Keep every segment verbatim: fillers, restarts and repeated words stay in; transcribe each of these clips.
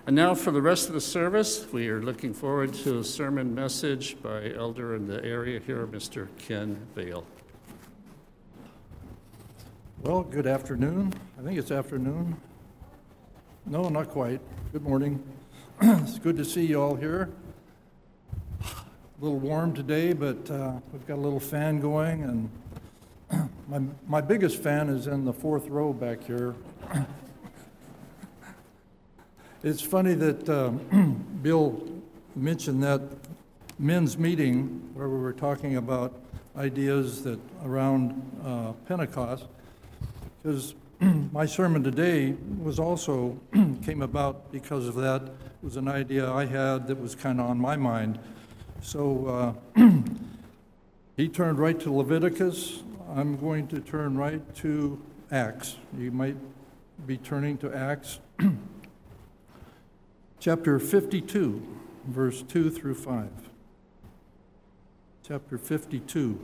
And now for the rest of the service, we are looking forward to a sermon message by elder in the area here, Mister Ken Vale. Well, good afternoon. I think it's afternoon. No, not quite. Good morning. It's good to see you all here. A little warm today, but uh, we've got a little fan going, and my, my biggest fan is in the fourth row back here. It's funny that uh, Bill mentioned that men's meeting where we were talking about ideas that around uh, Pentecost, because my sermon today was also came about because of that. It was an idea I had that was kind of on my mind. So uh, he turned right to Leviticus. I'm going to turn right to Acts. You might be turning to Acts. Chapter fifty-two, verse two through five. Chapter fifty-two.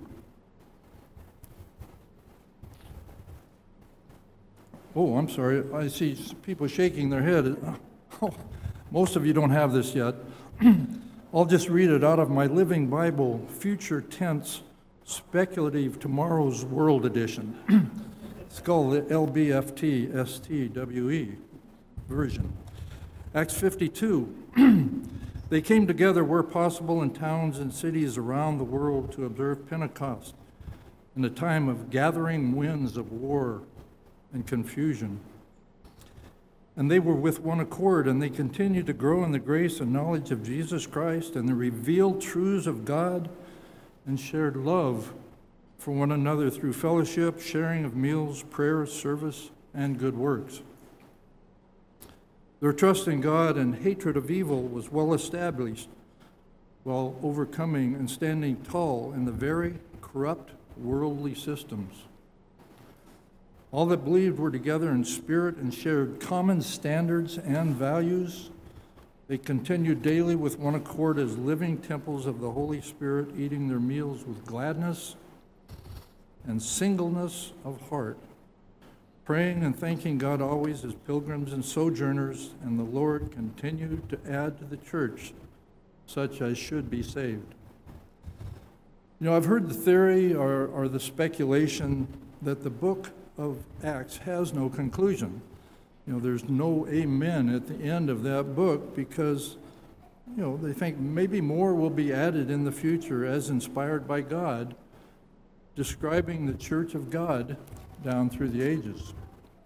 Oh, I'm sorry. I see people shaking their head. Oh, most of you don't have this yet. I'll just read it out of my Living Bible, Future Tense, Speculative Tomorrow's World Edition. It's called the L B F T S T W E version. Acts fifty-two, they came together where possible in towns and cities around the world to observe Pentecost in a time of gathering winds of war and confusion. And they were with one accord, and they continued to grow in the grace and knowledge of Jesus Christ and the revealed truths of God, and shared love for one another through fellowship, sharing of meals, prayer, service, and good works. Their trust in God and hatred of evil was well established, while overcoming and standing tall in the very corrupt worldly systems. All that believed were together in spirit and shared common standards and values. They continued daily with one accord as living temples of the Holy Spirit, eating their meals with gladness and singleness of heart, praying and thanking God always as pilgrims and sojourners, and the Lord continued to add to the church such as should be saved. You know, I've heard the theory or, or the speculation that the book of Acts has no conclusion. You know, there's no amen at the end of that book because, you know, they think maybe more will be added in the future as inspired by God, describing the church of God down through the ages.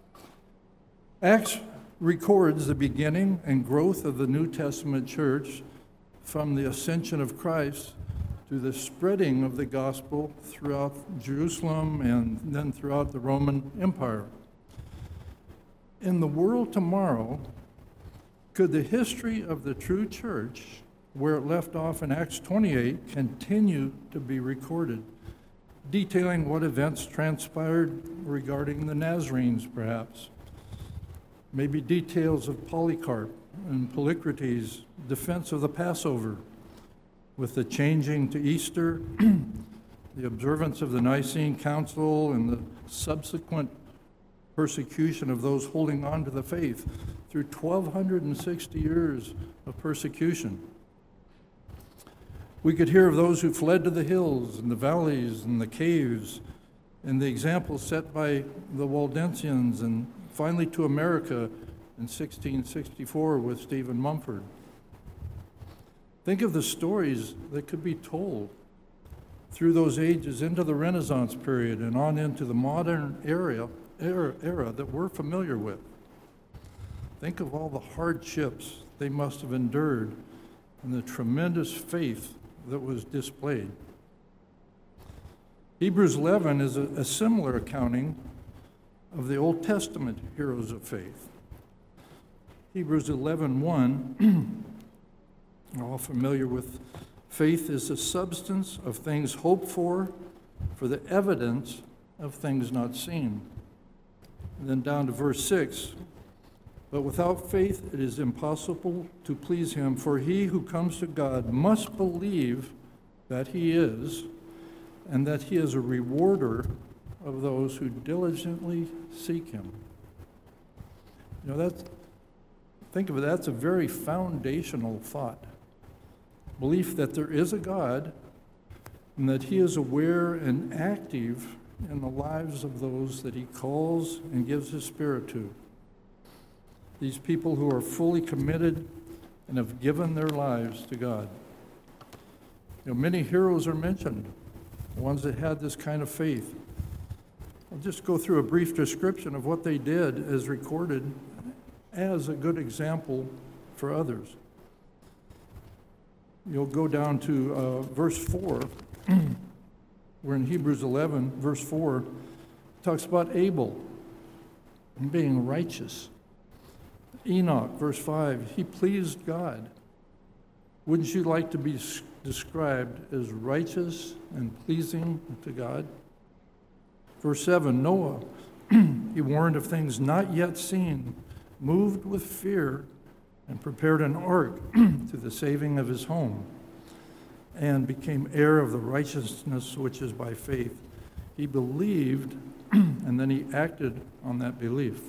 Acts records the beginning and growth of the New Testament church from the ascension of Christ to the spreading of the gospel throughout Jerusalem and then throughout the Roman Empire. In the world tomorrow, could the history of the true church, where it left off in Acts twenty-eight, continue to be recorded, detailing what events transpired regarding the Nazarenes, perhaps? Maybe details of Polycarp and Polycrates' defense of the Passover, with the changing to Easter, the observance of the Nicene Council, and the subsequent persecution of those holding on to the faith through twelve sixty years of persecution. We could hear of those who fled to the hills and the valleys and the caves, and the example set by the Waldensians, and finally to America in sixteen sixty-four with Stephen Mumford. Think of the stories that could be told through those ages into the Renaissance period and on into the modern era, era, era that we're familiar with. Think of all the hardships they must have endured and the tremendous faith that was displayed. Hebrews eleven is a, a similar accounting of the Old Testament heroes of faith. Hebrews eleven one, we're all familiar with faith is the substance of things hoped for, for the evidence of things not seen. And then down to verse six, but without faith it is impossible to please him, for he who comes to God must believe that he is, and that he is a rewarder of those who diligently seek him. You know, that's, Think of it, that's a very foundational thought. Belief that there is a God and that he is aware and active in the lives of those that he calls and gives his Spirit to. These people who are fully committed and have given their lives to God. You know, many heroes are mentioned, ones that had this kind of faith. I'll just go through a brief description of what they did as recorded as a good example for others. You'll go down to uh, verse four. We're in Hebrews eleven, verse four. It talks about Abel and being righteous. Enoch, verse five, he pleased God. Wouldn't you like to be described as righteous and pleasing to God? Verse seven, Noah, he warned of things not yet seen, moved with fear, and prepared an ark to the saving of his home, and became heir of the righteousness which is by faith. He believed, and then he acted on that belief.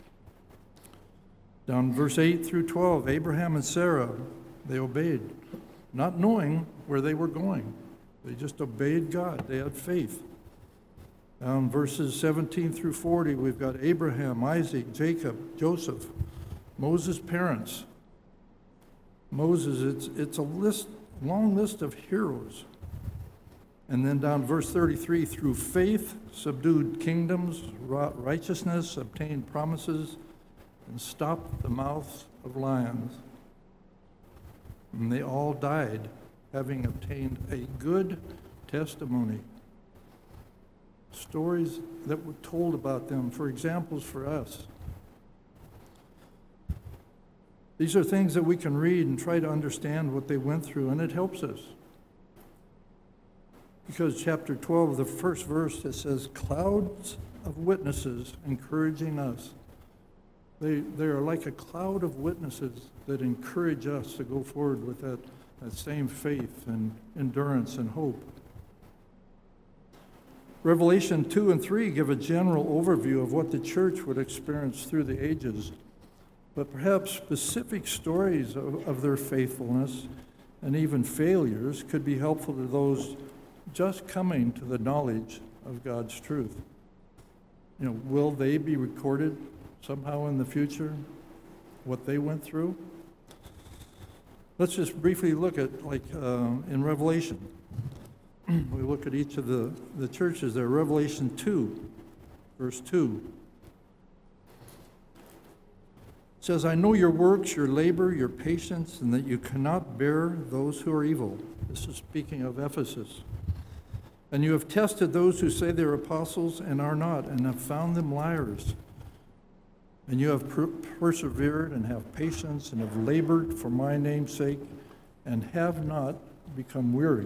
Down verse eight through twelve, Abraham and Sarah, they obeyed, not knowing where they were going. They just obeyed God. They had faith. Down verses seventeen through forty, we've got Abraham, Isaac, Jacob, Joseph, Moses' parents. Moses, it's, it's a list, long list of heroes. And then down verse thirty-three, through faith, subdued kingdoms, righteousness, obtained promises, and stopped the mouths of lions. And they all died, having obtained a good testimony. Stories that were told about them for examples for us. These are things that we can read and try to understand what they went through, and it helps us. Because chapter twelve, the first verse, it says, clouds of witnesses encouraging us. They, they are like a cloud of witnesses that encourage us to go forward with that, that same faith and endurance and hope. Revelation two and three give a general overview of what the church would experience through the ages, but perhaps specific stories of, of their faithfulness and even failures could be helpful to those just coming to the knowledge of God's truth. You know, will they be recorded somehow in the future, what they went through? Let's just briefly look at, like uh, in Revelation. We look at each of the, the churches there. Revelation two, verse two. It says, I know your works, your labor, your patience, and that you cannot bear those who are evil. This is speaking of Ephesus. And you have tested those who say they're apostles and are not, and have found them liars. And you have per- persevered and have patience and have labored for my name's sake and have not become weary.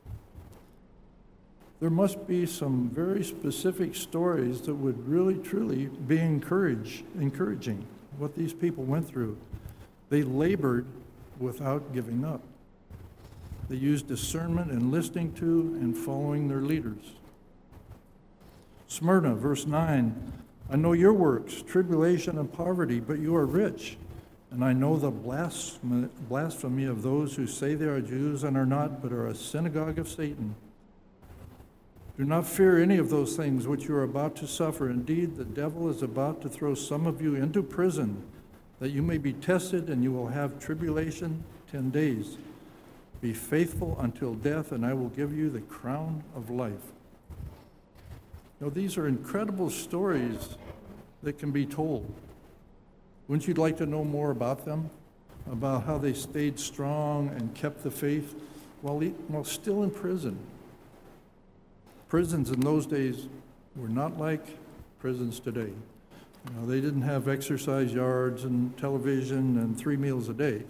There must be some very specific stories that would really, truly be encourage, encouraging what these people went through. They labored without giving up. They used discernment in listening to and following their leaders. Smyrna, verse nine, I know your works, tribulation and poverty, but you are rich. And I know the blasphemy, blasphemy of those who say they are Jews and are not, but are a synagogue of Satan. Do not fear any of those things which you are about to suffer. Indeed, the devil is about to throw some of you into prison, that you may be tested, and you will have tribulation ten days. Be faithful until death, and I will give you the crown of life. You know, these are incredible stories that can be told. Wouldn't you like to know more about them? About how they stayed strong and kept the faith while, while still in prison? Prisons in those days were not like prisons today. You know, they didn't have exercise yards and television and three meals a day.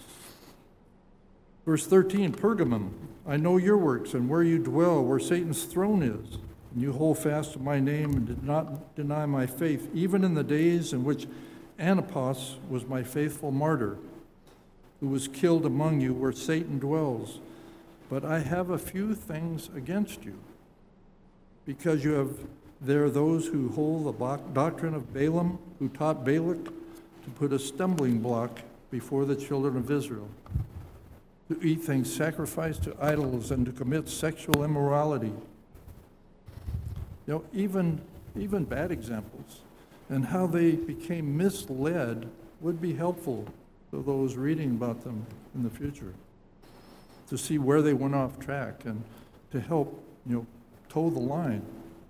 Verse thirteen, Pergamum, I know your works and where you dwell, where Satan's throne is. And you hold fast to my name and did not deny my faith, even in the days in which Antipas was my faithful martyr, who was killed among you where Satan dwells. But I have a few things against you, because you have there those who hold the doctrine of Balaam, who taught Balak to to put a stumbling block before the children of Israel, to eat things sacrificed to idols and to commit sexual immorality. You know, even, even bad examples, and how they became misled would be helpful to those reading about them in the future, to see where they went off track and to help, you know, toe the line.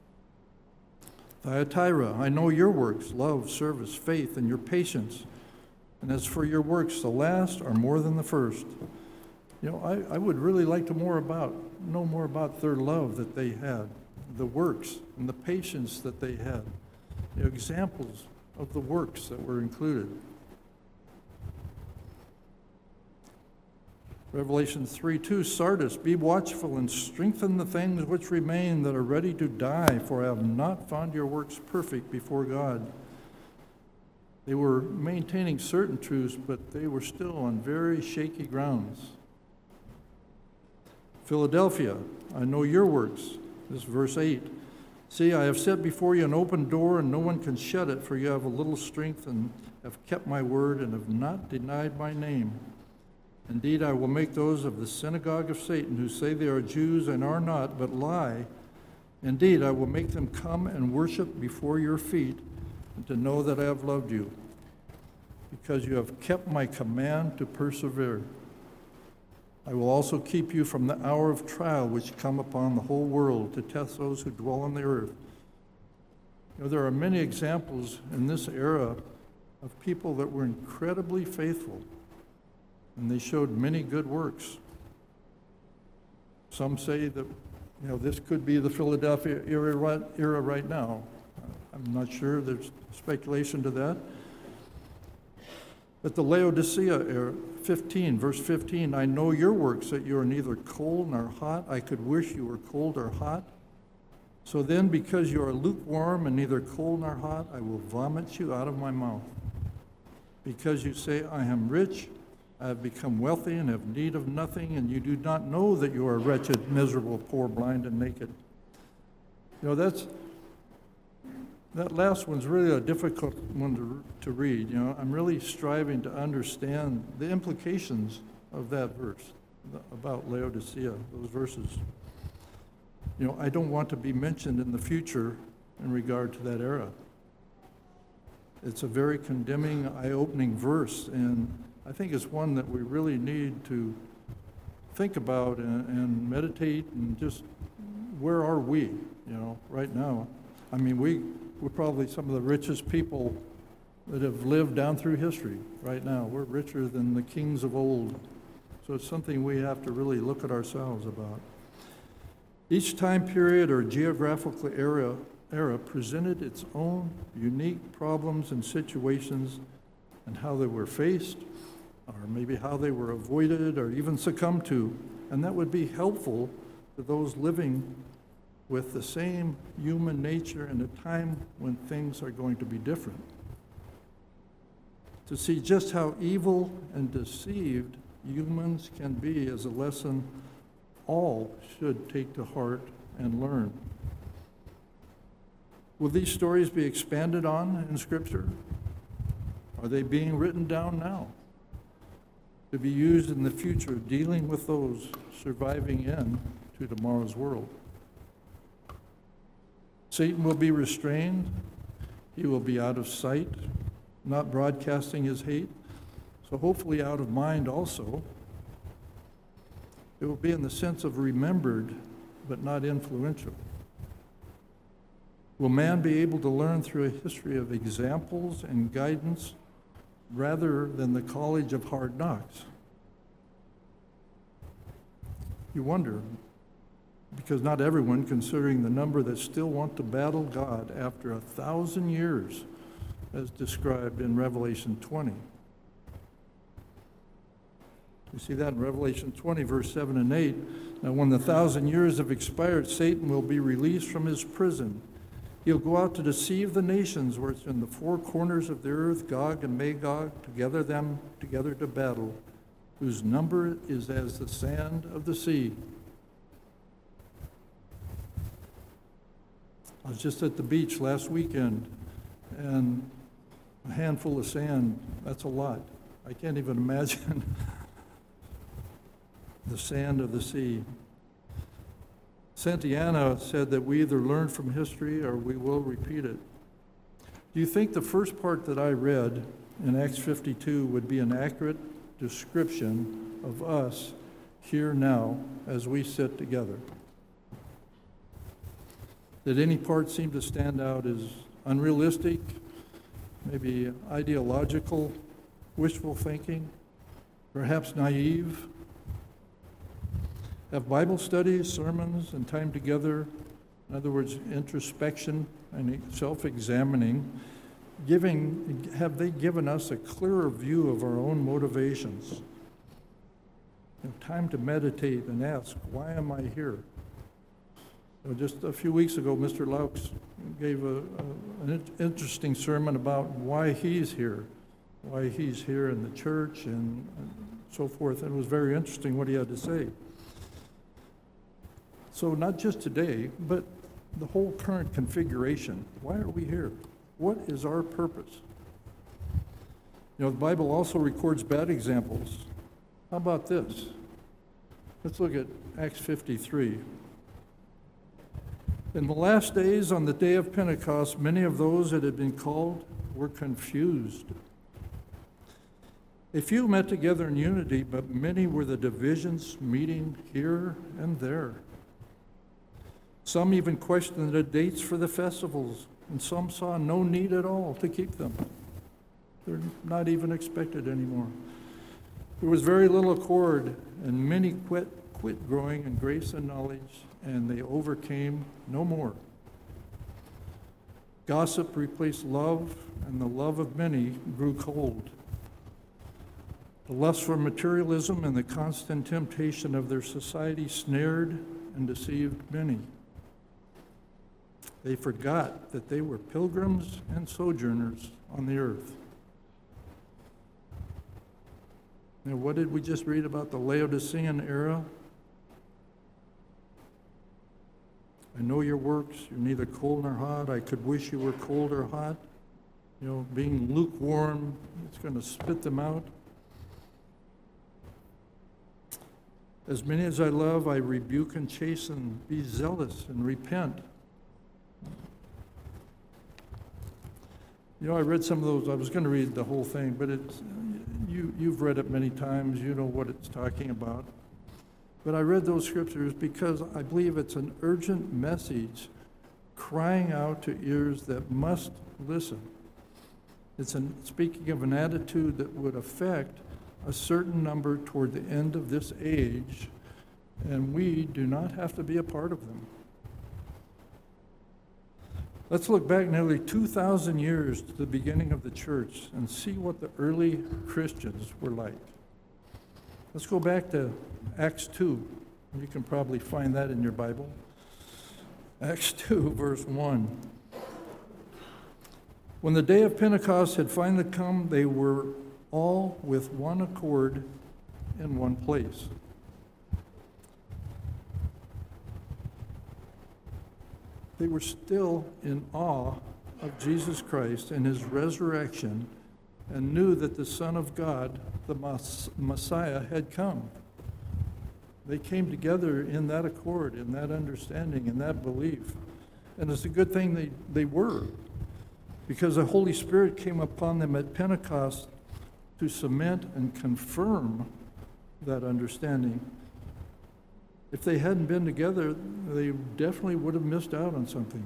Thyatira, I know your works, love, service, faith, and your patience. And as for your works, the last are more than the first. You know, I, I would really like to more about, know more about their love that they had, the works and the patience that they had, you know, examples of the works that were included. Revelation three two, Sardis, be watchful and strengthen the things which remain that are ready to die, for I have not found your works perfect before God. They were maintaining certain truths, but they were still on very shaky grounds. Philadelphia, I know your works. This is verse eight. See, I have set before you an open door, and no one can shut it, for you have a little strength and have kept my word and have not denied my name. Indeed, I will make those of the synagogue of Satan who say they are Jews and are not, but lie. Indeed, I will make them come and worship before your feet, and to know that I have loved you, because you have kept my command to persevere. I will also keep you from the hour of trial which come upon the whole world to test those who dwell on the earth. You know, there are many examples in this era of people that were incredibly faithful, and they showed many good works. Some say that, you know, this could be the Philadelphia era right, era right now. I'm not sure. There's speculation to that. But the Laodicea era, fifteen, verse fifteen, I know your works, that you are neither cold nor hot. I could wish you were cold or hot. So then, because you are lukewarm and neither cold nor hot, I will vomit you out of my mouth. Because you say, I am rich, I have become wealthy and have need of nothing, and you do not know that you are wretched, miserable, poor, blind, and naked. You know, that's, that last one's really a difficult one to, to read. You know, I'm really striving to understand the implications of that verse about Laodicea, those verses. You know, I don't want to be mentioned in the future in regard to that era. It's a very condemning, eye-opening verse, and I think it's one that we really need to think about and, and meditate and just, where are we, you know, right now? I mean, we, we're probably some of the richest people that have lived down through history right now. We're richer than the kings of old. So it's something we have to really look at ourselves about. Each time period or geographical era, era presented its own unique problems and situations and how they were faced, or maybe how they were avoided or even succumbed to, and that would be helpful to those living with the same human nature in a time when things are going to be different. To see just how evil and deceived humans can be is a lesson all should take to heart and learn. Will these stories be expanded on in Scripture? Are they being written down now to be used in the future, dealing with those surviving in to tomorrow's world? Satan will be restrained. He will be out of sight, not broadcasting his hate, so hopefully out of mind also. It will be in the sense of remembered, but not influential. Will man be able to learn through a history of examples and guidance rather than the college of hard knocks? You wonder, because not everyone, considering the number that still want to battle God after a thousand years, as described in Revelation twenty. You see that in Revelation twenty, verse seven and eight. Now, when the thousand years have expired, Satan will be released from his prison. He'll go out to deceive the nations, where it's in the four corners of the earth, Gog and Magog, to gather them together to battle, whose number is as the sand of the sea. I was just at the beach last weekend, and A handful of sand, that's a lot. I can't even imagine the sand of the sea. Santayana said that we either learn from history or we will repeat it. Do you think the first part that I read in Acts fifty-two would be an accurate description of us here now as we sit together? Did any part seem to stand out as unrealistic, maybe ideological, wishful thinking, perhaps naive? Have Bible studies, sermons, and time together, in other words, introspection and self-examining, giving, have they given us a clearer view of our own motivations? You know, time to meditate and ask, why am I here? You know, just a few weeks ago, Mister Laux gave a, a, an interesting sermon about why he's here, why he's here in the church and, and so forth, and it was very interesting what he had to say. So not just today, but the whole current configuration. Why are we here? What is our purpose? You know, the Bible also records bad examples. How about this? Let's look at Acts fifty-three. In the last days, on the day of Pentecost, many of those that had been called were confused. A few met together in unity, but many were the divisions meeting here and there. Some even questioned the dates for the festivals, and some saw no need at all to keep them. They're not even expected anymore. There was very little accord, and many quit, quit growing in grace and knowledge, and they overcame no more. Gossip replaced love, and the love of many grew cold. The lust for materialism and the constant temptation of their society snared and deceived many. They forgot that they were pilgrims and sojourners on the earth. Now, what did we just read about the Laodicean era? I know your works, you're neither cold nor hot. I could wish you were cold or hot. You know, being lukewarm, it's going to spit them out. As many as I love, I rebuke and chasten. Be zealous and repent. You know, I read some of those. I was going to read the whole thing, but it's, you, you've read it many times. You know what it's talking about. But I read those scriptures because I believe it's an urgent message crying out to ears that must listen. It's an, speaking of an attitude that would affect a certain number toward the end of this age, and we do not have to be a part of them. Let's look back nearly two thousand years to the beginning of the church and see what the early Christians were like. Let's go back to Acts two. You can probably find that in your Bible. Acts two, verse one. When the day of Pentecost had finally come, they were all with one accord in one place. They were still in awe of Jesus Christ and his resurrection and knew that the Son of God, the Messiah, had come. They came together in that accord, in that understanding, in that belief. And it's a good thing they, they were, because the Holy Spirit came upon them at Pentecost to cement and confirm that understanding. If they hadn't been together, they definitely would have missed out on something.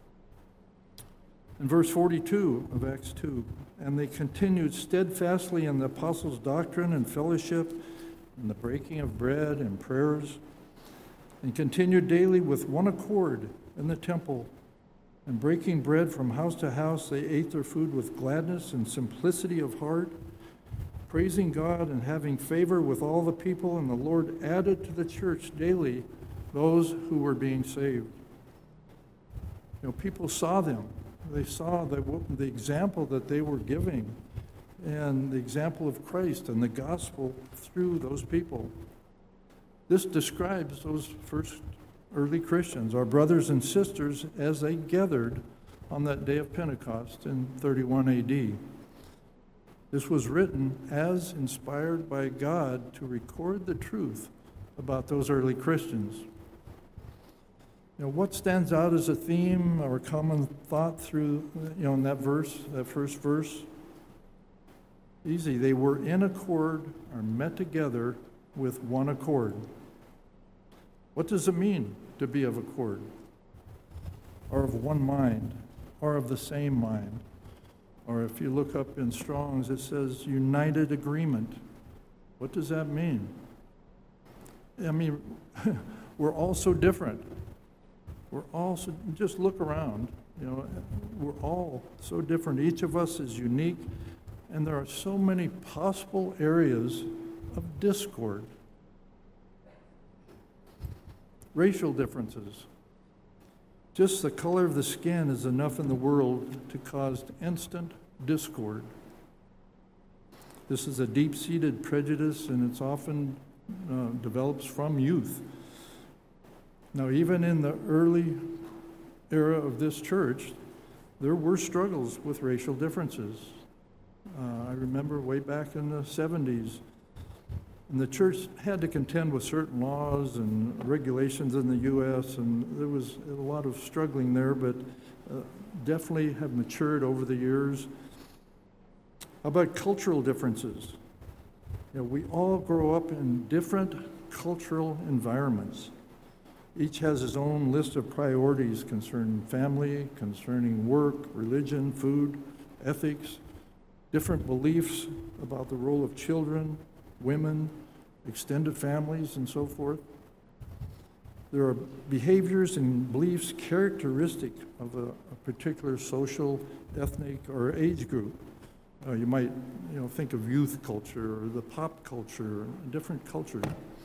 In verse forty-two of Acts two, and they continued steadfastly in the apostles' doctrine and fellowship, in the breaking of bread and prayers, and continued daily with one accord in the temple, and breaking bread from house to house, they ate their food with gladness and simplicity of heart, praising God and having favor with all the people, and the Lord added to the church daily those who were being saved. You know, people saw them. They saw the, the example that they were giving and the example of Christ and the gospel through those people. This describes those first early Christians, our brothers and sisters, as they gathered on that day of Pentecost in thirty-one A D. This was written as inspired by God to record the truth about those early Christians. You know, what stands out as a theme or a common thought through, you know, in that verse, that first verse? Easy. They were in accord or met together with one accord. What does it mean to be of accord? Or of one mind, or of the same mind? Or if you look up in Strong's, it says united agreement. What does that mean? I mean, we're all so different. We're all so, just look around, you know, we're all so different. Each of us is unique, and there are so many possible areas of discord. Racial differences. Just the color of the skin is enough in the world to cause instant discord. This is a deep-seated prejudice, and it's often uh, develops from youth. Now, even in the early era of this church, there were struggles with racial differences. Uh, I remember way back in the seventies, and the church had to contend with certain laws and regulations in the U S, and there was a lot of struggling there, but uh, definitely have matured over the years. How about cultural differences? You know, we all grow up in different cultural environments. Each has his own list of priorities concerning family, concerning work, religion, food, ethics, different beliefs about the role of children, women, extended families, and so forth. There are behaviors and beliefs characteristic of a, a particular social, ethnic, or age group. Uh, you might, you know, think of youth culture or the pop culture, different cultures.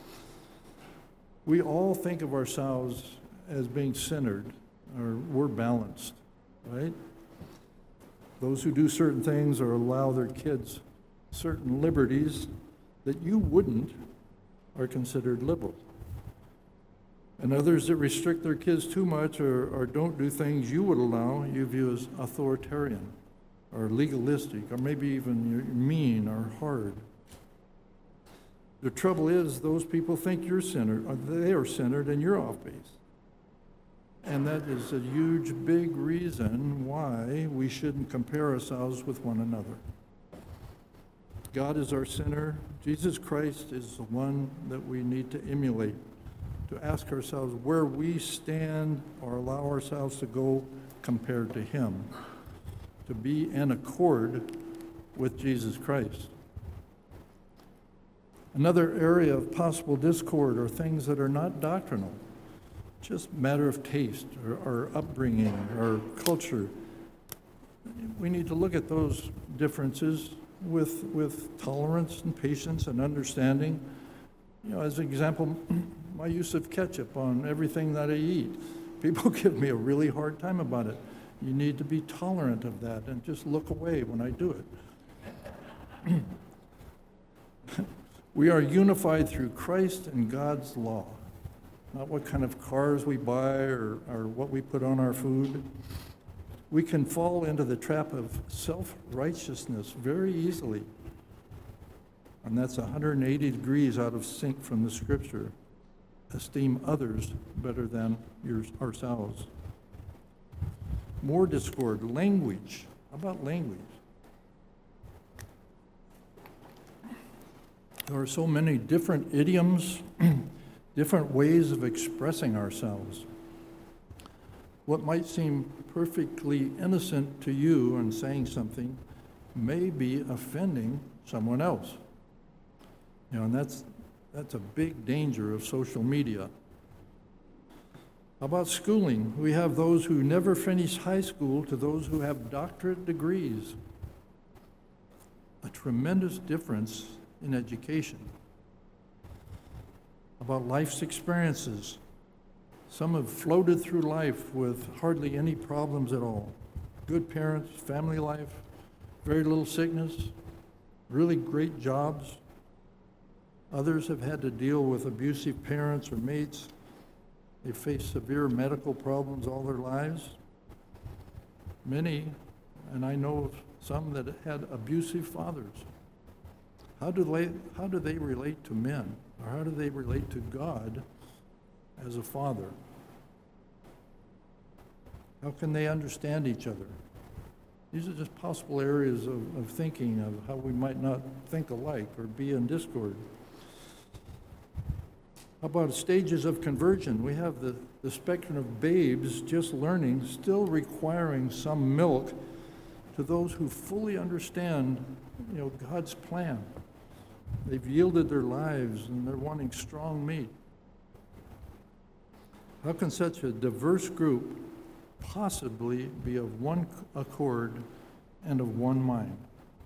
We all think of ourselves as being centered, or we're balanced, right? Those who do certain things or allow their kids certain liberties that you wouldn't are considered liberal. And others that restrict their kids too much or, or don't do things you would allow, you view as authoritarian or legalistic, or maybe even mean or hard. The trouble is, those people think you're centered, or they are centered, and you're off base. And that is a huge, big reason why we shouldn't compare ourselves with one another. God is our center. Jesus Christ is the one that we need to emulate, to ask ourselves where we stand or allow ourselves to go compared to Him, to be in accord with Jesus Christ. Another area of possible discord are things that are not doctrinal, just matter of taste or, or upbringing or culture. We need to look at those differences with, with tolerance and patience and understanding. You know, as an example, my use of ketchup on everything that I eat. People give me a really hard time about it. You need to be tolerant of that and just look away when I do it. We are unified through Christ and God's law, not what kind of cars we buy or, or what we put on our food. We can fall into the trap of self-righteousness very easily, and that's one hundred eighty degrees out of sync from the Scripture. Esteem others better than yours, ourselves. More discord, language. How about language? There are so many different idioms, different ways of expressing ourselves. What might seem perfectly innocent to you in saying something may be offending someone else. You know, and that's, that's a big danger of social media. How about schooling? We have those who never finish high school to those who have doctorate degrees. A tremendous difference in education. About life's experiences. Some have floated through life with hardly any problems at all. Good parents, family life, very little sickness, really great jobs. Others have had to deal with abusive parents or mates. They face severe medical problems all their lives. Many, and I know some that had abusive fathers. How do they, how do they relate to men? Or how do they relate to God as a father? How can they understand each other? These are just possible areas of, of thinking of how we might not think alike or be in discord. How about stages of conversion? We have the, the spectrum of babes just learning, still requiring some milk, to those who fully understand, you know, God's plan. They've yielded their lives and they're wanting strong meat. How can such a diverse group possibly be of one accord and of one mind?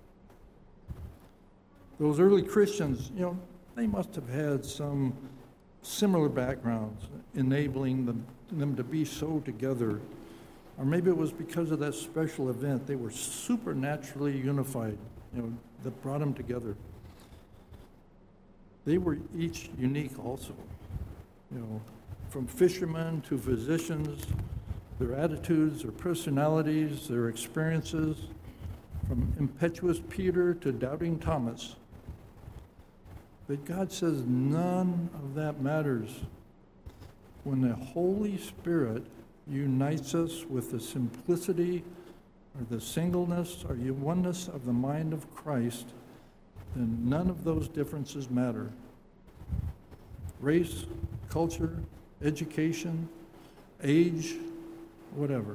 Those early Christians, you know, they must have had some similar backgrounds enabling them, them to be so together. Or maybe it was because of that special event. They were supernaturally unified, you know, that brought them together. They were each unique also, you know, from fishermen to physicians, their attitudes, their personalities, their experiences, from impetuous Peter to doubting Thomas. But God says none of that matters when the Holy Spirit unites us with the simplicity or the singleness or the oneness of the mind of Christ, then none of those differences matter. Race, culture, education, age, whatever.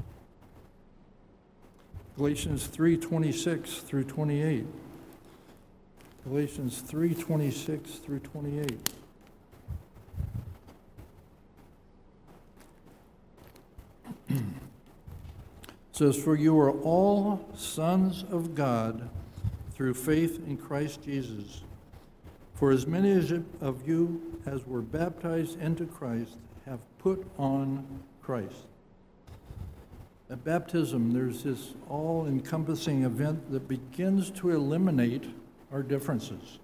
Galatians three twenty-six through twenty-eight. Galatians three twenty-six through twenty-eight. Says, "For you are all sons of God through faith in Christ Jesus. For as many of you as were baptized into Christ have put on Christ." At baptism, there's this all-encompassing event that begins to eliminate our differences.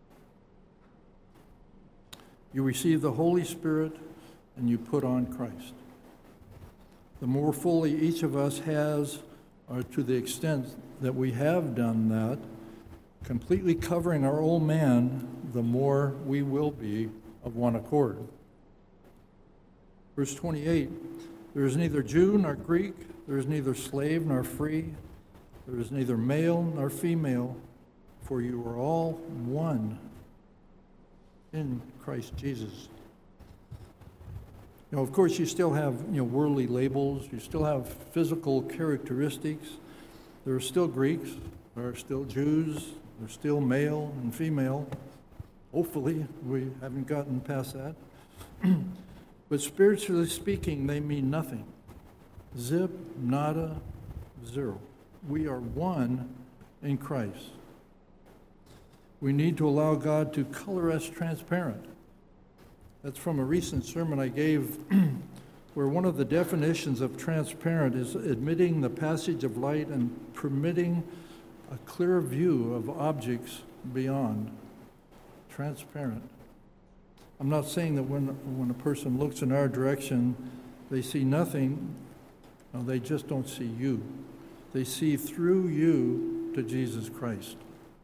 You receive the Holy Spirit and you put on Christ. The more fully each of us has, or to the extent that we have done that, completely covering our old man, the more we will be of one accord. Verse twenty-eight, "There is neither Jew nor Greek, there is neither slave nor free, there is neither male nor female, for you are all one in Christ Jesus." You know, of course, you still have, you know, worldly labels, you still have physical characteristics. There are still Greeks, there are still Jews, there's still male and female. Hopefully, we haven't gotten past that. But spiritually speaking, they mean nothing. Zip, nada, zero. We are one in Christ. We need to allow God to color us transparent. That's from a recent sermon I gave where one of the definitions of transparent is admitting the passage of light and permitting a clear view of objects beyond. Transparent. I'm not saying that when, when a person looks in our direction, they see nothing. No, they just don't see you. They see through you to Jesus Christ.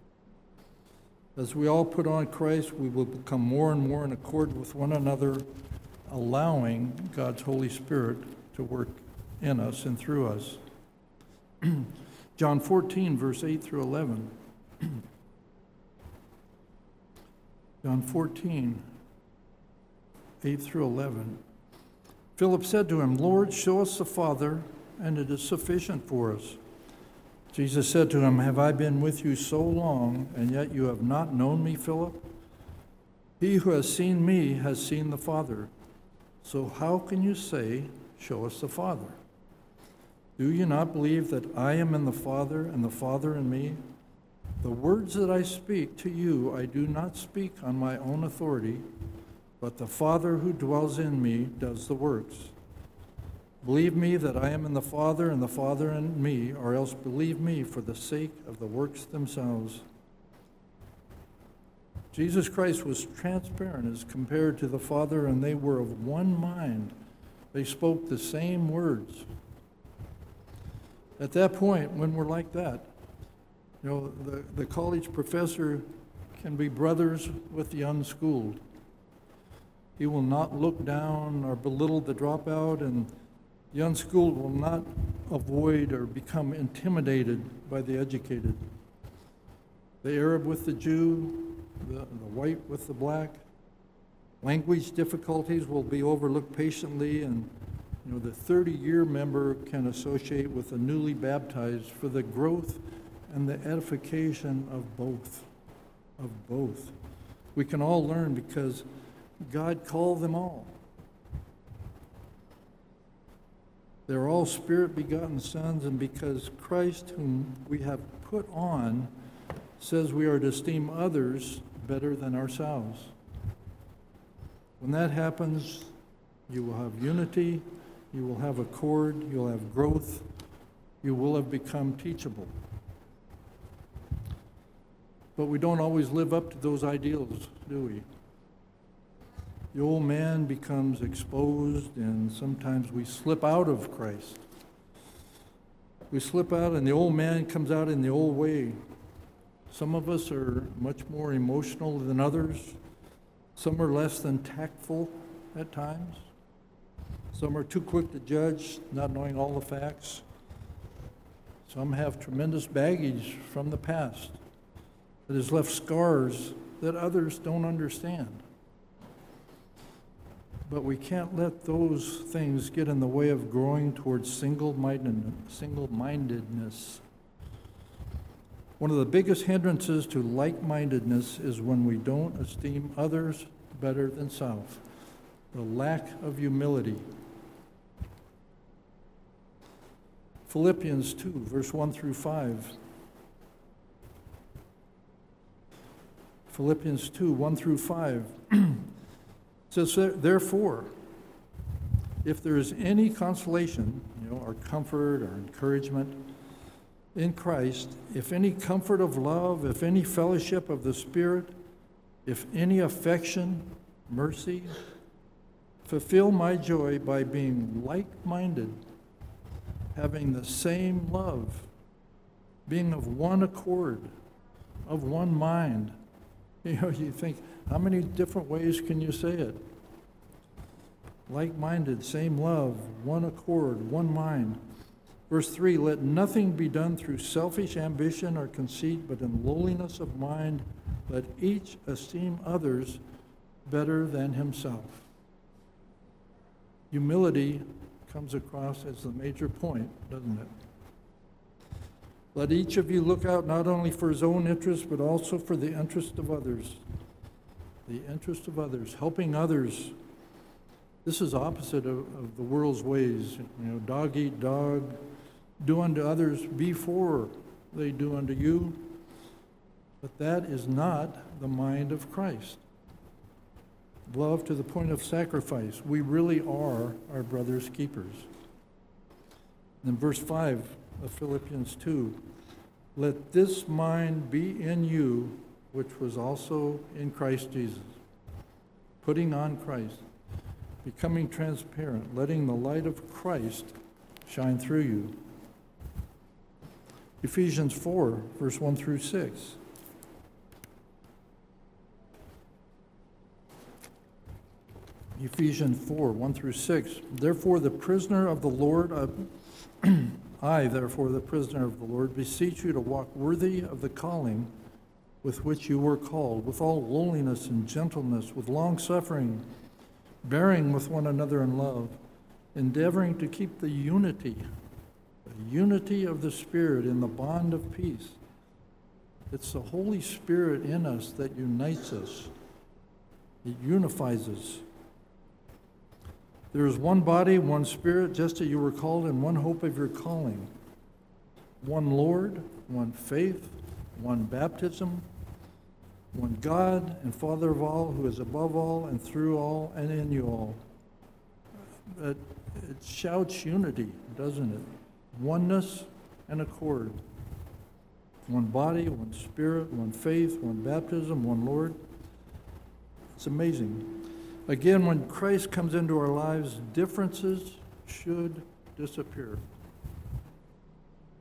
As we all put on Christ, we will become more and more in accord with one another, allowing God's Holy Spirit to work in us and through us. John fourteen, verse eight through eleven. John fourteen, eight through eleven. "Philip said to him, 'Lord, show us the Father, and it is sufficient for us.' Jesus said to him, 'Have I been with you so long, and yet you have not known me, Philip? He who has seen me has seen the Father. So how can you say, show us the Father? Do you not believe that I am in the Father, and the Father in me? The words that I speak to you, I do not speak on my own authority, but the Father who dwells in me does the works. Believe me that I am in the Father and the Father in me, or else believe me for the sake of the works themselves." Jesus Christ was transparent as compared to the Father, and they were of one mind. They spoke the same words. At that point, when we're like that, you know, the, the college professor can be brothers with the unschooled. He will not look down or belittle the dropout, and the unschooled will not avoid or become intimidated by the educated. The Arab with the Jew, the, the white with the black. Language difficulties will be overlooked patiently, and you know, the thirty-year member can associate with the newly baptized for the growth and the edification of both, of both. We can all learn because God called them all. They're all spirit-begotten sons, and because Christ, whom we have put on, says we are to esteem others better than ourselves. When that happens, you will have unity, you will have accord, you'll have growth, you will have become teachable. But we don't always live up to those ideals, do we? The old man becomes exposed, and sometimes we slip out of Christ. We slip out, and the old man comes out in the old way. Some of us are much more emotional than others. Some are less than tactful at times. Some are too quick to judge, not knowing all the facts. Some have tremendous baggage from the past that has left scars that others don't understand. But we can't let those things get in the way of growing towards single-minded, single-mindedness. One of the biggest hindrances to like-mindedness is when we don't esteem others better than self, the lack of humility. Philippians two, verse one through five. Philippians two, one through five. Says, therefore, if there is any consolation, you know, or comfort or encouragement in Christ, if any comfort of love, if any fellowship of the Spirit, if any affection, mercy, fulfill my joy by being like-minded, having the same love, being of one accord, of one mind. You know, you think, how many different ways can you say it? Like-minded, same love, one accord, one mind. Verse three, let nothing be done through selfish ambition or conceit, but in lowliness of mind, let each esteem others better than himself. Humility comes across as the major point, doesn't it? Let each of you look out not only for his own interest, but also for the interest of others. The interest of others, helping others. This is opposite of, of the world's ways. You know, dog eat dog, do unto others before they do unto you. But that is not the mind of Christ. Love to the point of sacrifice. We really are our brother's keepers. In verse five of Philippians two, let this mind be in you, which was also in Christ Jesus. Putting on Christ, becoming transparent, letting the light of Christ shine through you. Ephesians four, verse one through six. Ephesians four, one through six. Therefore, the prisoner of the Lord, uh, I, therefore, the prisoner of the Lord, beseech you to walk worthy of the calling with which you were called, with all lowliness and gentleness, with long-suffering, bearing with one another in love, endeavoring to keep the unity, the unity of the Spirit in the bond of peace. It's the Holy Spirit in us that unites us. It unifies us. There is one body, one Spirit, just as you were called in one hope of your calling. One Lord, one faith, one baptism, one God and Father of all, who is above all and through all and in you all. It, it shouts unity, doesn't it? Oneness and accord. One body, one Spirit, one faith, one baptism, one Lord. It's amazing. Again, when Christ comes into our lives, differences should disappear.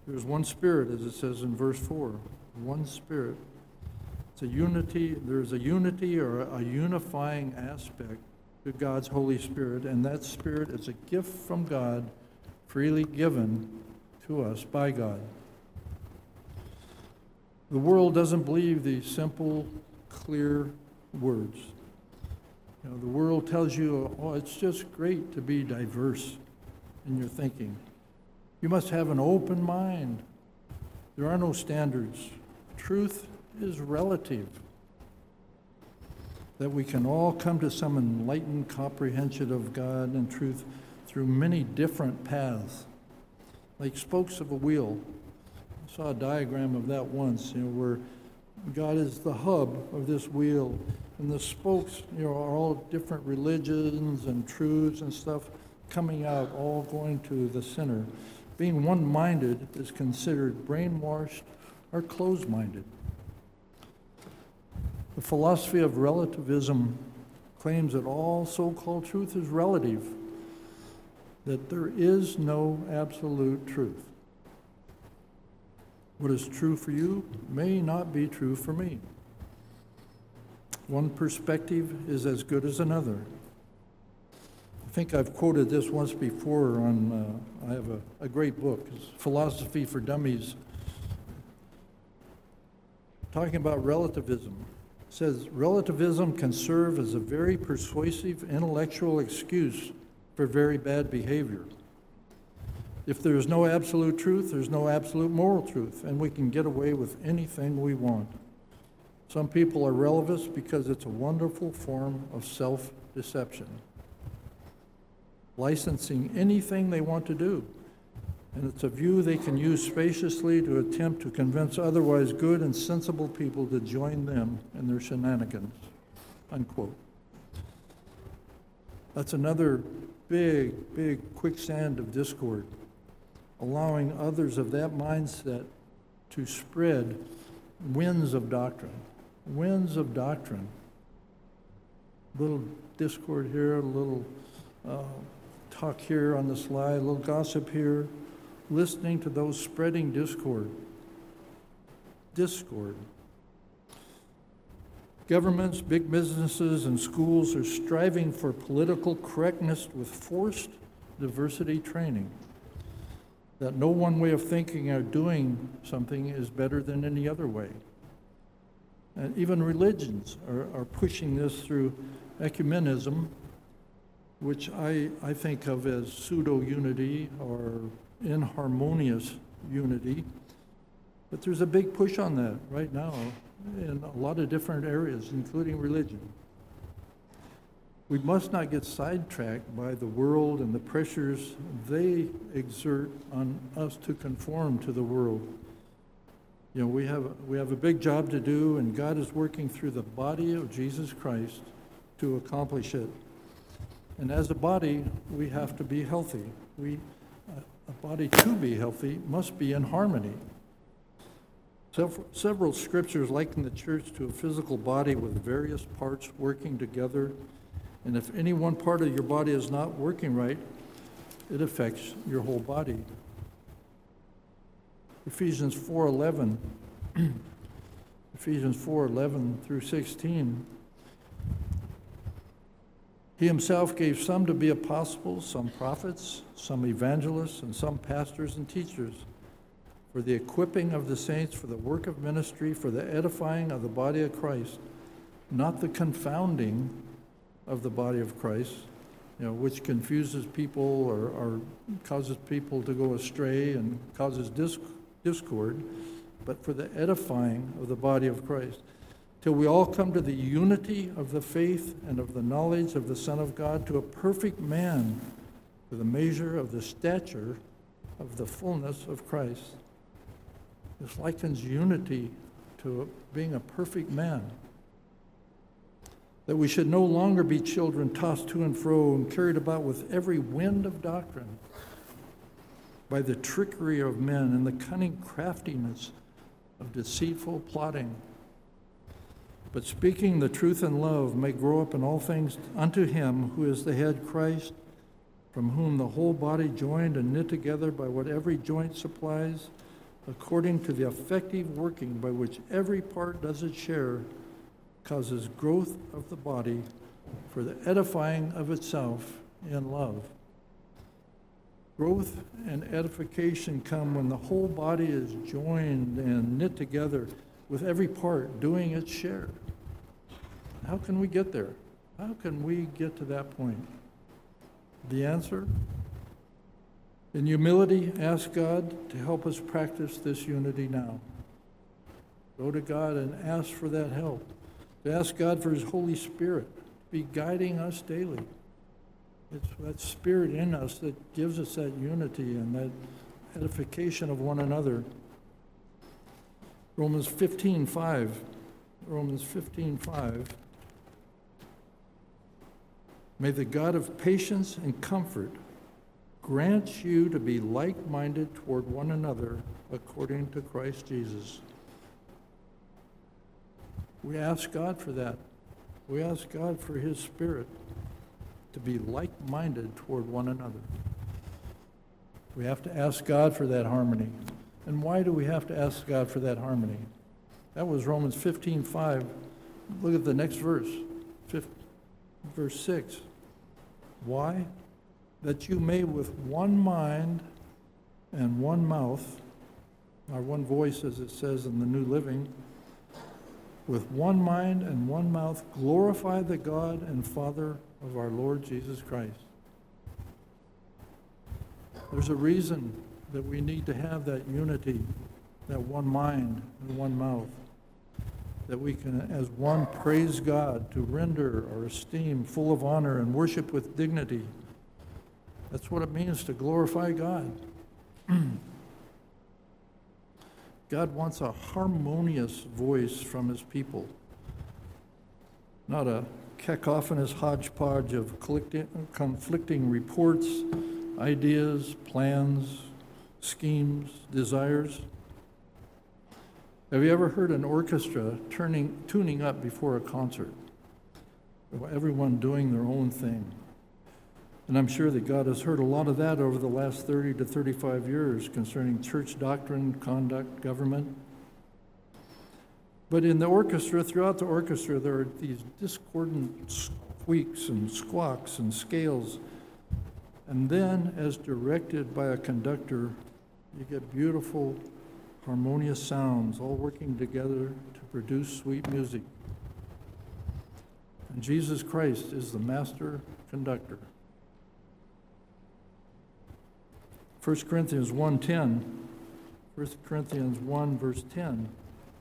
There's one Spirit, as it says in verse four. One Spirit. It's a unity, there's a unity or a unifying aspect to God's Holy Spirit, and that Spirit is a gift from God, freely given to us by God. The world doesn't believe these simple, clear words. You know, the world tells you, oh, it's just great to be diverse in your thinking. You must have an open mind. There are no standards. Truth is relative. That we can all come to some enlightened comprehension of God and truth through many different paths, like spokes of a wheel. I saw a diagram of that once, you know, where God is the hub of this wheel, and the spokes, you know, are all different religions and truths and stuff coming out, all going to the center. Being one-minded is considered brainwashed or closed-minded. The philosophy of relativism claims that all so-called truth is relative, that there is no absolute truth. What is true for you may not be true for me. One perspective is as good as another. I think I've quoted this once before on, uh, I have a, a great book, it's Philosophy for Dummies, talking about relativism. It says, relativism can serve as a very persuasive intellectual excuse for very bad behavior. If there's no absolute truth, there's no absolute moral truth, and we can get away with anything we want. Some people are relativists because it's a wonderful form of self-deception, licensing anything they want to do. And it's a view they can use spaciously to attempt to convince otherwise good and sensible people to join them in their shenanigans, unquote. That's another big, big quicksand of discord, allowing others of that mindset to spread winds of doctrine, winds of doctrine. A little discord here, a little uh, talk here on the slide, a little gossip here, listening to those spreading discord. Discord. Governments, big businesses, and schools are striving for political correctness with forced diversity training. That no one way of thinking or doing something is better than any other way. And even religions are, are pushing this through ecumenism, which I, I think of as pseudo-unity or inharmonious unity. But there's a big push on that right now in a lot of different areas, including religion. We must not get sidetracked by the world and the pressures they exert on us to conform to the world. You know, we have, we have a big job to do, and God is working through the body of Jesus Christ to accomplish it. And as a body, we have to be healthy. We, a body to be healthy must be in harmony. Several, several scriptures liken the church to a physical body with various parts working together. And if any one part of your body is not working right, it affects your whole body. Ephesians four eleven, Ephesians four eleven through sixteen. He himself gave some to be apostles, some prophets, some evangelists, and some pastors and teachers, for the equipping of the saints, for the work of ministry, for the edifying of the body of Christ, not the confounding of the body of Christ, you know, which confuses people or, or causes people to go astray and causes disc, discord, but for the edifying of the body of Christ, till we all come to the unity of the faith and of the knowledge of the Son of God, to a perfect man, to the measure of the stature of the fullness of Christ. This likens unity to being a perfect man. That we should no longer be children tossed to and fro and carried about with every wind of doctrine by the trickery of men and the cunning craftiness of deceitful plotting. But speaking the truth in love may grow up in all things unto him who is the head, Christ, from whom the whole body joined and knit together by what every joint supplies, according to the effective working by which every part does its share, causes growth of the body for the edifying of itself in love. Growth and edification come when the whole body is joined and knit together with every part doing its share. How can we get there? How can we get to that point? The answer? In humility, ask God to help us practice this unity now. Go to God and ask for that help. To ask God for His Holy Spirit to be guiding us daily. It's that Spirit in us that gives us that unity and that edification of one another. Romans fifteen five. Romans fifteen five. May the God of patience and comfort grant you to be like-minded toward one another according to Christ Jesus. We ask God for that. We ask God for His Spirit to be like-minded toward one another. We have to ask God for that harmony. And why do we have to ask God for that harmony? That was Romans fifteen five. Look at the next verse, verse six. Why? That you may with one mind and one mouth, or one voice as it says in the New Living, with one mind and one mouth glorify the God and Father of our Lord Jesus Christ. There's a reason that we need to have that unity, that one mind and one mouth, that we can as one praise God, to render our esteem full of honor and worship with dignity. That's what it means to glorify God. God wants a harmonious voice from His people, not a cacophonous hodgepodge of conflicting reports, ideas, plans, schemes, desires. Have you ever heard an orchestra turning, tuning up before a concert? Everyone doing their own thing. And I'm sure that God has heard a lot of that over the last thirty to thirty-five years concerning church doctrine, conduct, government. But in the orchestra, throughout the orchestra, there are these discordant squeaks and squawks and scales. And then, as directed by a conductor, you get beautiful, harmonious sounds all working together to produce sweet music. And Jesus Christ is the master conductor. First Corinthians one ten, First Corinthians one verse ten.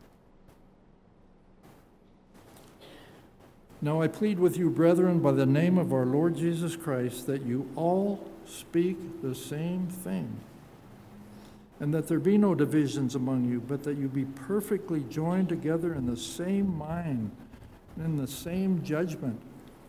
Now I plead with you, brethren, by the name of our Lord Jesus Christ, that you all speak the same thing, and that there be no divisions among you, but that you be perfectly joined together in the same mind and in the same judgment.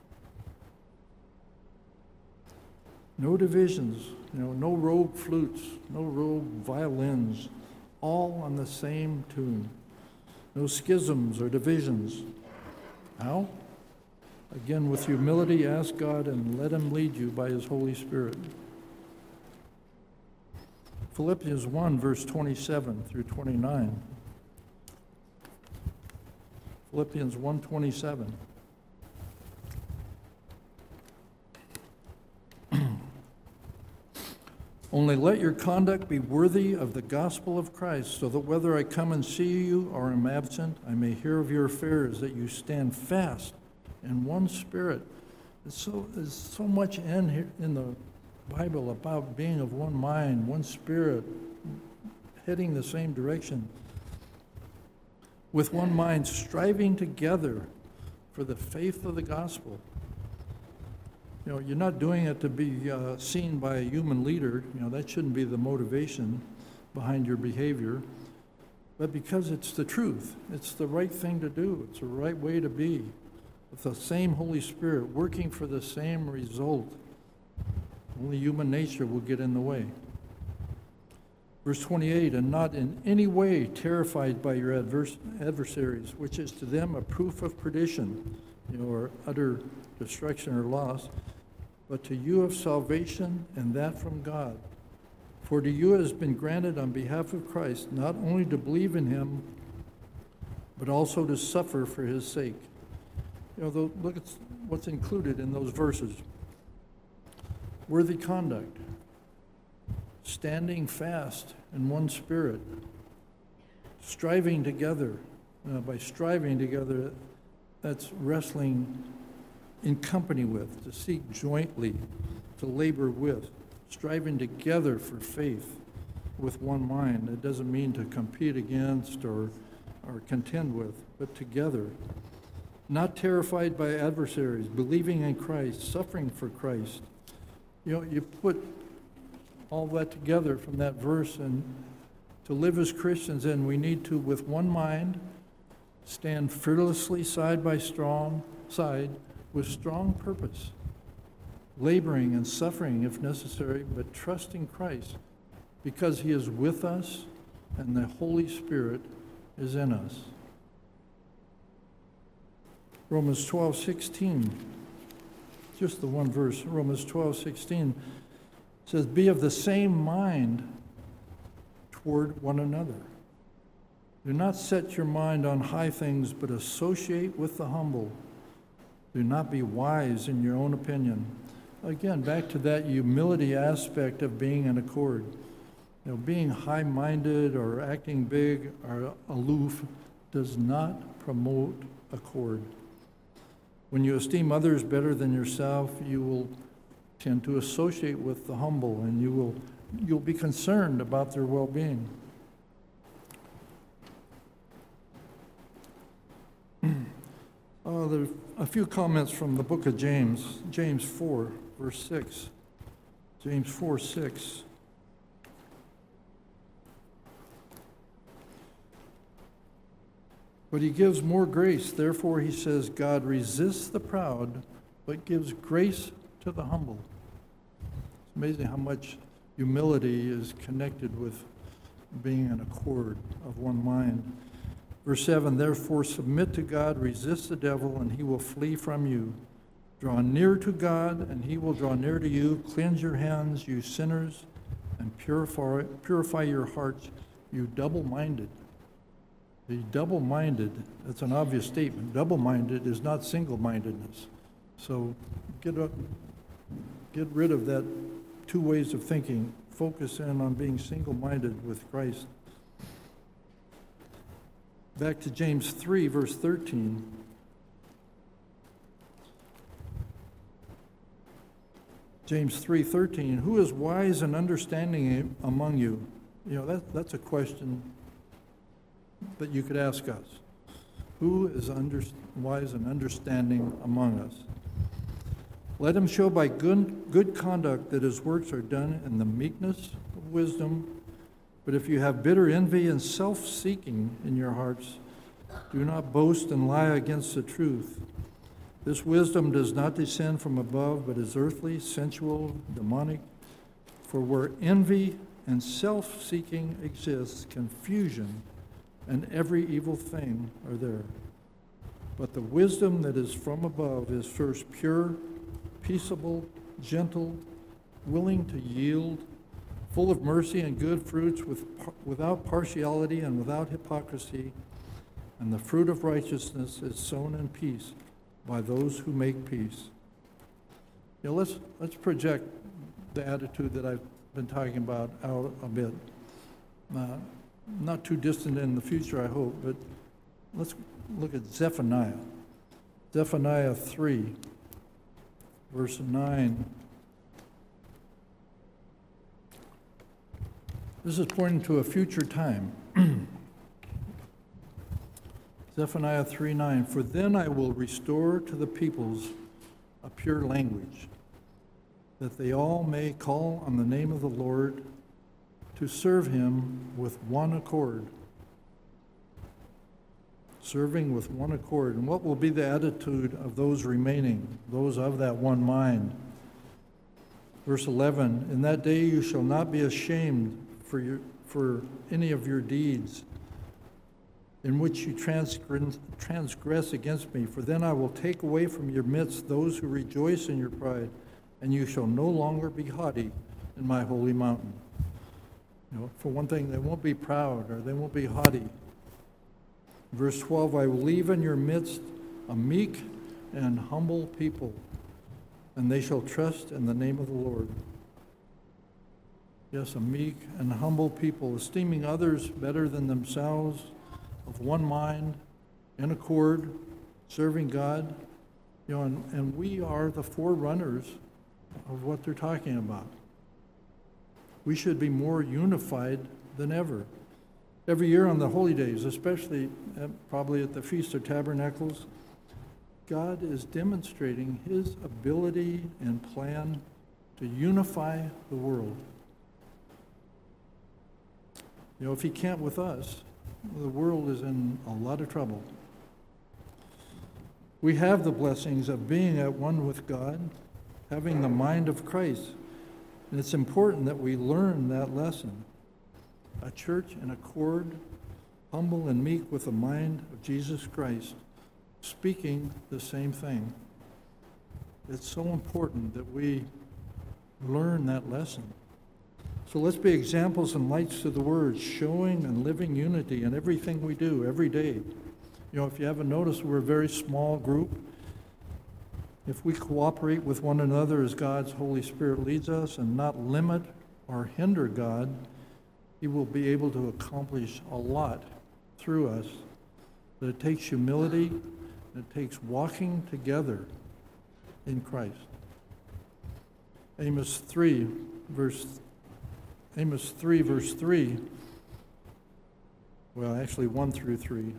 No divisions, you know, no rogue flutes, no rogue violins, all on the same tune. No schisms or divisions. How? Again, with humility, ask God and let Him lead you by His Holy Spirit. Philippians one, verse twenty-seven through twenty-nine. Philippians one twenty-seven. Only let your conduct be worthy of the gospel of Christ, so that whether I come and see you or am absent, I may hear of your affairs, that you stand fast in one spirit. There's so, there's so much in here in the Bible about being of one mind, one spirit, heading the same direction. With one mind, striving together for the faith of the gospel. You know, you're not doing it to be uh, seen by a human leader. You know, that shouldn't be the motivation behind your behavior. But because it's the truth, it's the right thing to do. It's the right way to be. With the same Holy Spirit, working for the same result. Only human nature will get in the way. Verse twenty-eight, and not in any way terrified by your adverse adversaries, which is to them a proof of perdition, you know, or utter destruction or loss, but to you of salvation, and that from God. For to you it has been granted on behalf of Christ not only to believe in him, but also to suffer for his sake. You know, the, look at what's included in those verses. Worthy conduct, standing fast in one spirit, striving together. Uh, by striving together, that's wrestling in company with, to seek jointly, to labor with, striving together for faith with one mind. It doesn't mean to compete against or, or contend with, but together. Not terrified by adversaries, believing in Christ, suffering for Christ. You know, you put all that together from that verse, and to live as Christians, and we need to, with one mind, stand fearlessly side by strong side with strong purpose, laboring and suffering if necessary, but trusting Christ because he is with us and the Holy Spirit is in us. Romans twelve sixteen, just the one verse, Romans twelve sixteen says, be of the same mind toward one another. Do not set your mind on high things, but associate with the humble. Do not be wise in your own opinion. Again, back to that humility aspect of being in accord. You know, being high-minded or acting big or aloof does not promote accord. When you esteem others better than yourself, you will tend to associate with the humble, and you will you'll be concerned about their well-being. Uh, there are a few comments from the book of James, James four, verse six. James four, six. But he gives more grace. Therefore, he says, God resists the proud, but gives grace to the humble. It's amazing how much humility is connected with being in accord of one mind. Verse seven, therefore submit to God, resist the devil, and he will flee from you. Draw near to God, and he will draw near to you. Cleanse your hands, you sinners, and purify, purify your hearts, you double-minded. The double-minded, that's an obvious statement. Double-minded is not single-mindedness. So get, up, get rid of that two ways of thinking. Focus in on being single-minded with Christ. Back to James three, verse thirteen. James three thirteen, who is wise and understanding among you? You know, that, that's a question that you could ask us. Who is under, wise and understanding among us? Let him show by good, good conduct that his works are done in the meekness of wisdom. But if you have bitter envy and self-seeking in your hearts, do not boast and lie against the truth. This wisdom does not descend from above, but is earthly, sensual, demonic. For where envy and self-seeking exists, confusion and every evil thing are there. But the wisdom that is from above is first pure, peaceable, gentle, willing to yield, full of mercy and good fruits, with, without partiality and without hypocrisy. And the fruit of righteousness is sown in peace by those who make peace. You know, let's, let's project the attitude that I've been talking about out a bit. Uh, not too distant in the future, I hope, but let's look at Zephaniah. Zephaniah three, verse nine. This is pointing to a future time. Zephaniah three nine, for then I will restore to the peoples a pure language, that they all may call on the name of the Lord, to serve him with one accord. Serving with one accord. And what will be the attitude of those remaining, those of that one mind? Verse eleven, in that day you shall not be ashamed for your, for any of your deeds in which you transgress, transgress against me, for then I will take away from your midst those who rejoice in your pride, and you shall no longer be haughty in my holy mountain. You know, for one thing, they won't be proud or they won't be haughty. Verse twelve, I will leave in your midst a meek and humble people, and they shall trust in the name of the Lord. Yes, a meek and humble people, esteeming others better than themselves, of one mind, in accord, serving God. You know, and, and we are the forerunners of what they're talking about. We should be more unified than ever. Every year on the holy days, especially at, probably at the Feast of Tabernacles, God is demonstrating his ability and plan to unify the world. You know, if he can't with us, the world is in a lot of trouble. We have the blessings of being at one with God, having the mind of Christ. And it's important that we learn that lesson. A church in accord, humble and meek with the mind of Jesus Christ, speaking the same thing. It's so important that we learn that lesson. So let's be examples and lights to the word, showing and living unity in everything we do every day. You know, if you haven't noticed, we're a very small group. If we cooperate with one another as God's Holy Spirit leads us and not limit or hinder God, he will be able to accomplish a lot through us. But it takes humility, and it takes walking together in Christ. Amos three, verse Amos three, verse three. Well, actually one through three.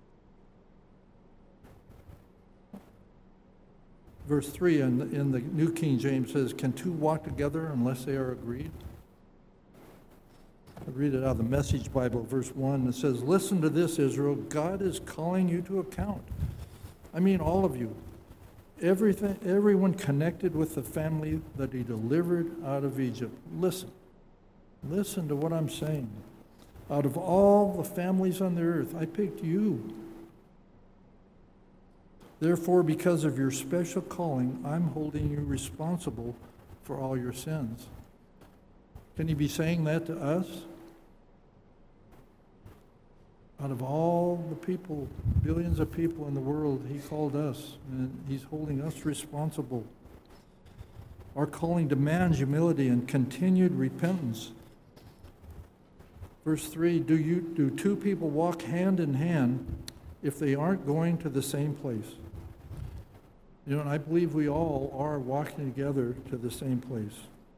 Verse three in, in the New King James says, can two walk together unless they are agreed? I read it out of the Message Bible, verse one. It says, listen to this, Israel. God is calling you to account. I mean, all of you. Everything, everyone connected with the family that he delivered out of Egypt. Listen. Listen to what I'm saying. Out of all the families on the earth, I picked you. Therefore, because of your special calling, I'm holding you responsible for all your sins. Can he be saying that to us? Out of all the people, billions of people in the world, he called us, and he's holding us responsible. Our calling demands humility and continued repentance. Verse three, do you do two people walk hand in hand if they aren't going to the same place? You know, and I believe we all are walking together to the same place.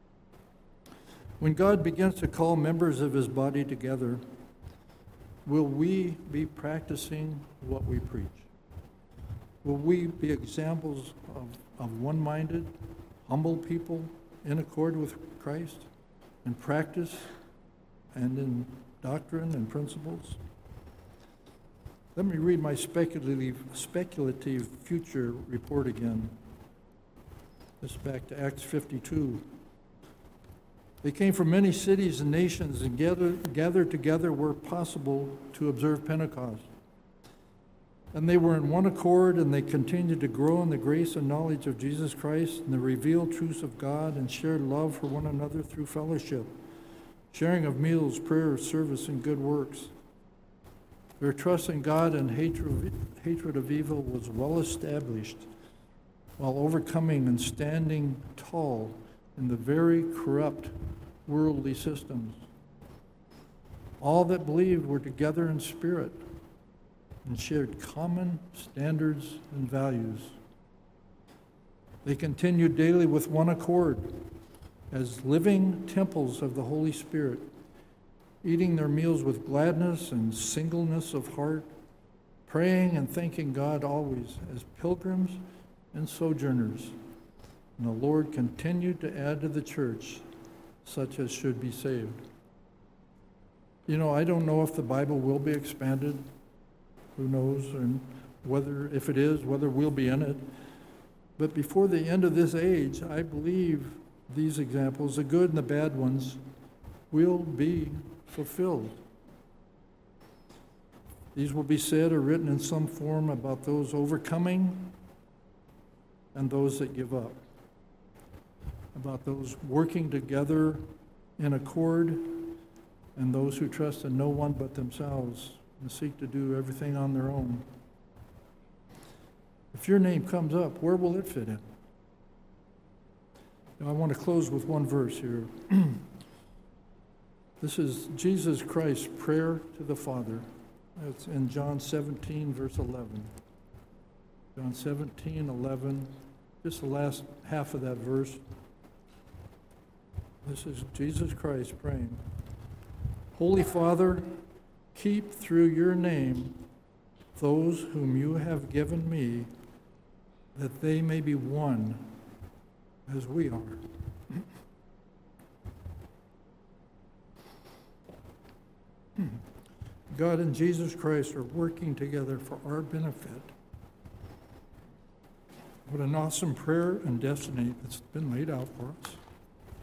When God begins to call members of his body together, will we be practicing what we preach? Will we be examples of, of one-minded, humble people in accord with Christ in practice and in doctrine and principles? Let me read my speculative, speculative future report again. This is back to Acts fifty-two. They came from many cities and nations and gathered, gathered together where possible to observe Pentecost. And they were in one accord, and they continued to grow in the grace and knowledge of Jesus Christ and the revealed truths of God, and shared love for one another through fellowship, sharing of meals, prayer, service, and good works. Their trust in God and hatred, hatred of evil was well established, while overcoming and standing tall in the very corrupt worldly systems. All that believed were together in spirit and shared common standards and values. They continued daily with one accord as living temples of the Holy Spirit, eating their meals with gladness and singleness of heart, praying and thanking God always as pilgrims and sojourners. And the Lord continued to add to the church such as should be saved. You know, I don't know if the Bible will be expanded. Who knows? And whether, if it is, whether we'll be in it. But before the end of this age, I believe these examples, the good and the bad ones, will be fulfilled. These will be said or written in some form about those overcoming and those that give up, about those working together in accord and those who trust in no one but themselves and seek to do everything on their own. If your name comes up, where will it fit in? Now, I want to close with one verse here. This is Jesus Christ's prayer to the Father. It's in John seventeen, verse eleven. John seventeen, eleven, just the last half of that verse. This is Jesus Christ praying. Holy Father, keep through your name those whom you have given me, that they may be one as we are. God and Jesus Christ are working together for our benefit. What an awesome prayer and destiny that's been laid out for us.